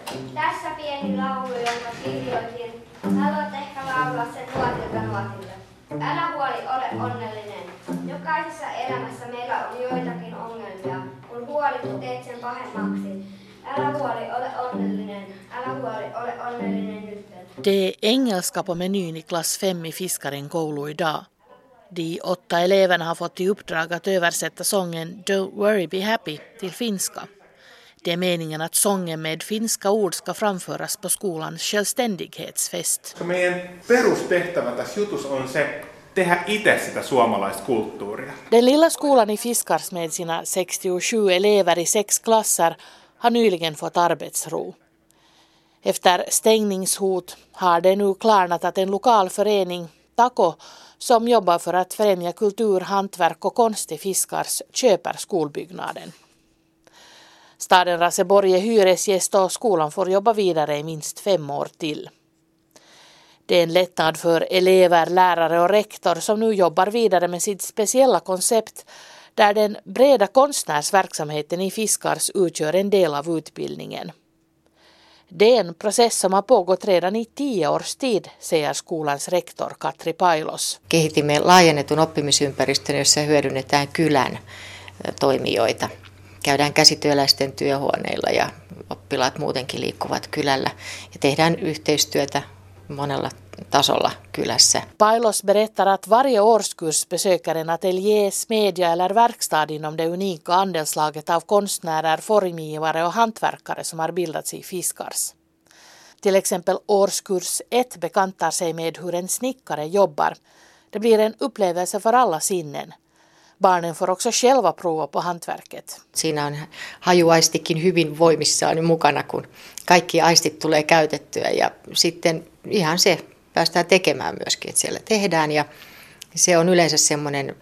Tässä pieni laulu, jonka kirjoitin. Haluat ehkä laulaa sen nuotilta nuotille. Älä huoli, ole onnellinen. Jokaisessa elämässä meillä on joitakin ongelmia. Kun huolit, teet sen pahemmaksi. Älä huoli, ole onnellinen. Älä huoli, ole onnellinen nyt. Det är engelska på menyn i klass 5 i Fiskaren koulu idag. De 8 eleverna har fått i uppdrag att översätta sången Don't worry, be happy till finska. Det är meningen att sången med finska ord ska framföras på skolans självständighetsfest. Meidän perustehtävä tässä jutussa on se tehdä itse sitä suomalaista kulttuuria. Den lilla skolan i Fiskars med sina 67 elever i 6 klasser har nyligen fått arbetsro. Efter stängningshot har det nu klarnat att en lokal förening, Tako, som jobbar för att främja kultur, hantverk och konst i Fiskars, köper skolbyggnaden. Staden Raseborg är hyresgäst och skolan får jobba vidare i minst 5 år till. Det är en lättnad för elever, lärare och rektor som nu jobbar vidare med sitt speciella koncept där den breda konstnärsverksamheten i Fiskars utgör en del av utbildningen. Det är en process som har pågått redan i 10 års tid, säger skolans rektor Katri Pailos. Kehitimme laajennetun oppimisympäristön, jossa hyödynnetään kylän toimijoita. Käydään käsityöläisten työhuoneilla ja oppilaat muutenkin liikkuvat kylällä ja tehdään yhteistyötä monella tasolla kylässä. Pailos berättar att varje årskurs besöker en ateljé, smedja eller verkstad inom det unika andelslaget av konstnärer, formgivare och hantverkare som har bildats i Fiskars. Till exempel årskurs 1 bekantar sig med hur en snickare jobbar. Det blir en upplevelse för alla sinnen. Barnen får också själva prova på hantverket. Siinä on hajuaistikin hyvin voimissaan mukana, kun kaikki aistit tulee käytettyä ja sitten ihan se päästään tekemään myöskin, että siellä tehdään ja se on yleensä semmoinen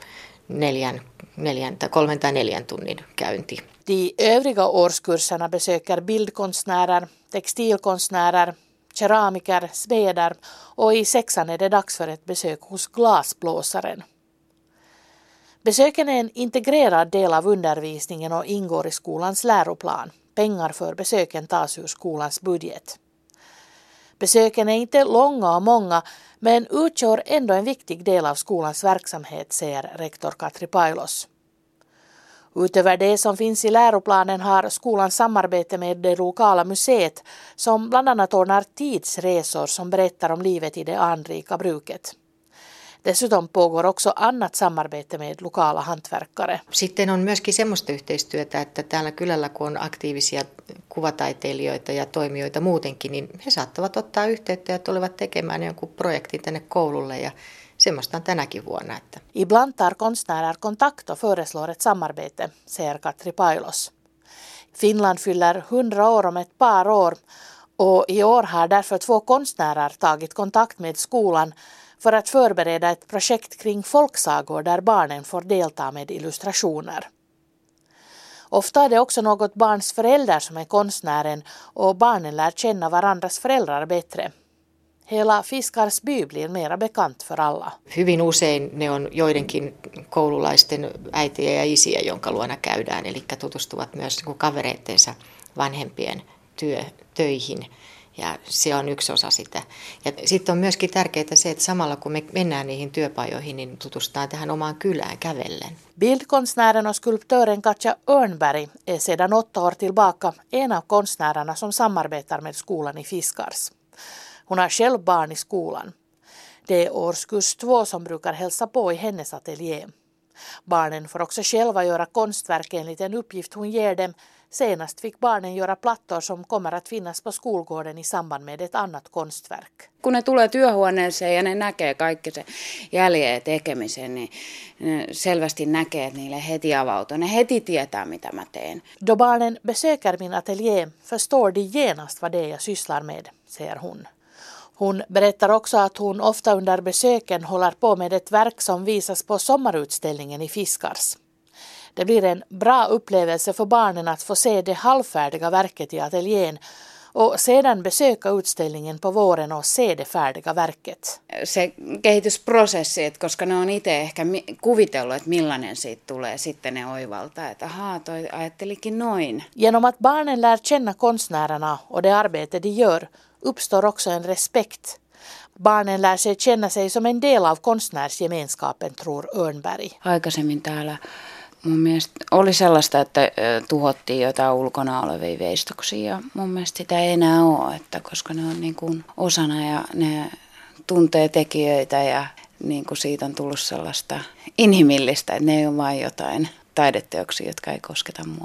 3 tai 4 tunnin käynti. De övriga årskurserna besöker bildkonstnärer, textilkonstnärer, keramiker, smeder och i 6:an är det dags för ett besök hos glasblåsaren. Besöken är en integrerad del av undervisningen och ingår i skolans läroplan. Pengar för besöken tas ur skolans budget. Besöken är inte långa och många, men utgör ändå en viktig del av skolans verksamhet, säger rektor Katri Pailos. Utöver det som finns i läroplanen har skolan samarbete med det lokala museet som bland annat ordnar tidsresor som berättar om livet i det anrika bruket. Dessutom pågår också annat samarbete med lokala hantverkare. Sitten on myöskin semmoista yhteistyötä, että täällä kylällä kun on aktiivisia kuvataiteilijoita ja toimijoita muutenkin, niin he saattavat ottaa yhteyttä ja tulevat tekemään jonkun projektin tänne koululle ja semmoista on tänäkin vuonna. Että. Ibland tar konstnärer kontakt och föreslår ett samarbete, säger Katri Pailos. Finland fyller 100 år om ett par år och i år har därför 2 konstnärer tagit kontakt med skolan för att förbereda ett projekt kring folksagor där barnen får delta med illustrationer. Ofta är det också något barns förälder som är konstnären och barnen lär känna varandras föräldrar bättre. Hela Fiskars by blir mera bekant för alla. Hyvin usein ne on joidenkin koululaisten äitiä ja isiä, jonka luona käydään, eli tutustuvat myös kavereittensa vanhempien töihin. Ja se on yksi osa sitä. Ja sitten on myöskin tärkeää se, että samalla kun me mennään niihin työpajoihin, niin tutustutaan tähän omaan kylään kävellen. Bildkonstnären och skulptören Katja Örnberg är sedan 8 år tillbaka en av konstnärerna som samarbetar med skolan i Fiskars. Hon har själv barn i skolan. Det är årskurs 2 som brukar hälsa på i hennes ateljé. Barnen får också själva göra konstverk enligt en uppgift hon ger dem. Senast fick barnen göra plattor som kommer att finnas på skolgården i samband med ett annat konstverk. Kun ne tulee työhuoneeseen ja ne näkee kaikki se jäljen ja tekemisen, niin ne selvästi näkee, että niille heti avautuu. Ne heti tietää, mitä mä teen. Då barnen besöker min ateljé förstår de genast vad det är jag sysslar med, säger hon. Hon berättar också att hon ofta under besöken håller på med ett verk som visas på sommarutställningen i Fiskars. Det blir en bra upplevelse för barnen att få se det halvfärdiga verket i ateljén och sedan besöka utställningen på våren och se det färdiga verket. Se kehitysprosessi, että koska ne on itse ehkä kuvitellut, että millainen siitä tulee, sitten ne oivaltaa, että ahaa, toi ajattelikin noin. Genom att barnen lär känna konstnärerna och det arbete de gör uppstår också en respekt. Barnen lär sig känna sig som en del av konstnärsgemenskapen, tror Örnberg. Aikaisemmin täällä mun mielestä oli sellaista, että tuhottiin jotain ulkona olevia veistoksia ja mun mielestä sitä ei enää ole, että koska ne on niin kuin osana ja ne tuntee tekijöitä ja niin kuin siitä on tullut sellaista inhimillistä, että ne ei ole vain jotain taideteoksia, jotka ei kosketa mua.